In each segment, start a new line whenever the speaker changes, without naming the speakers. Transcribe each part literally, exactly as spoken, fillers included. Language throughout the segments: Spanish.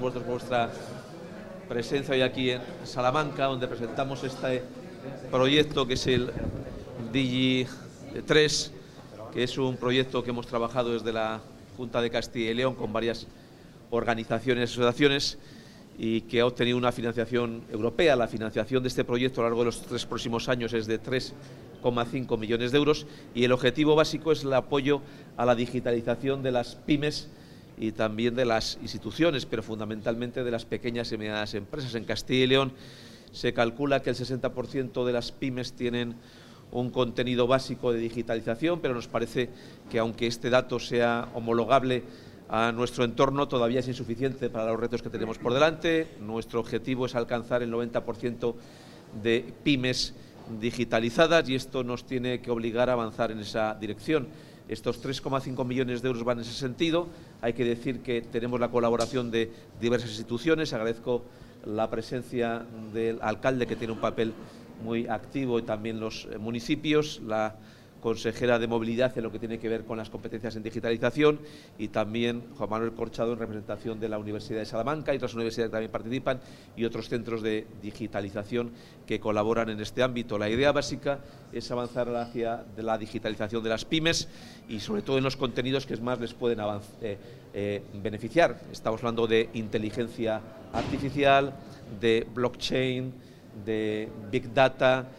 vosotros por vuestra presencia hoy aquí en Salamanca, donde presentamos este proyecto que es el Digi tres, que es un proyecto que hemos trabajado desde la Junta de Castilla y León con varias organizaciones y asociaciones y que ha obtenido una financiación europea. La financiación de este proyecto a lo largo de los tres próximos años es de tres coma cinco millones de euros y el objetivo básico es el apoyo a la digitalización de las pymes y también de las instituciones, pero fundamentalmente de las pequeñas y medianas empresas. En Castilla y León se calcula que el sesenta por ciento de las pymes tienen un contenido básico de digitalización, pero nos parece que aunque este dato sea homologable a nuestro entorno, todavía es insuficiente para los retos que tenemos por delante. Nuestro objetivo es alcanzar el noventa por ciento de pymes digitalizadas y esto nos tiene que obligar a avanzar en esa dirección. Estos tres coma cinco millones de euros van en ese sentido. Hay que decir que tenemos la colaboración de diversas instituciones. Agradezco la presencia del alcalde, que tiene un papel muy activo, y también los municipios, la consejera de Movilidad en lo que tiene que ver con las competencias en digitalización y también Juan Manuel Corchado en representación de la Universidad de Salamanca y otras universidades que también participan y otros centros de digitalización que colaboran en este ámbito. La idea básica es avanzar hacia la digitalización de las pymes y sobre todo en los contenidos que más les pueden eh, eh, beneficiar. Estamos hablando de inteligencia artificial, de blockchain, de big data,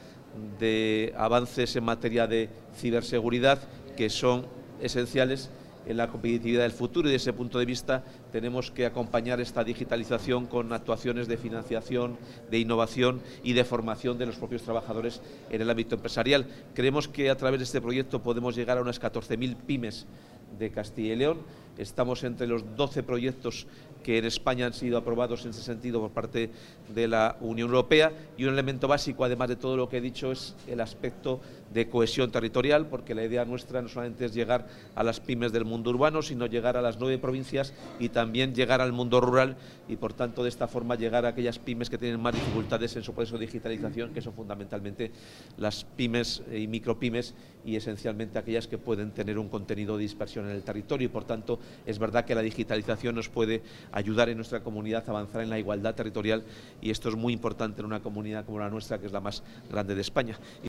de avances en materia de ciberseguridad que son esenciales en la competitividad del futuro, y desde ese punto de vista tenemos que acompañar esta digitalización con actuaciones de financiación, de innovación y de formación de los propios trabajadores en el ámbito empresarial. Creemos que a través de este proyecto podemos llegar a unas catorce mil pymes de Castilla y León. Estamos entre los doce proyectos que en España han sido aprobados en ese sentido por parte de la Unión Europea, y un elemento básico, además de todo lo que he dicho, es el aspecto de cohesión territorial, porque la idea nuestra no solamente es llegar a las pymes del mundo urbano, sino llegar a las nueve provincias y también llegar al mundo rural y, por tanto, de esta forma llegar a aquellas pymes que tienen más dificultades en su proceso de digitalización, que son fundamentalmente las pymes y micropymes y esencialmente aquellas que pueden tener un contenido de dispersión en el territorio. Y, por tanto, es verdad que la digitalización nos puede ayudar en nuestra comunidad a avanzar en la igualdad territorial, y esto es muy importante en una comunidad como la nuestra, que es la más grande de España.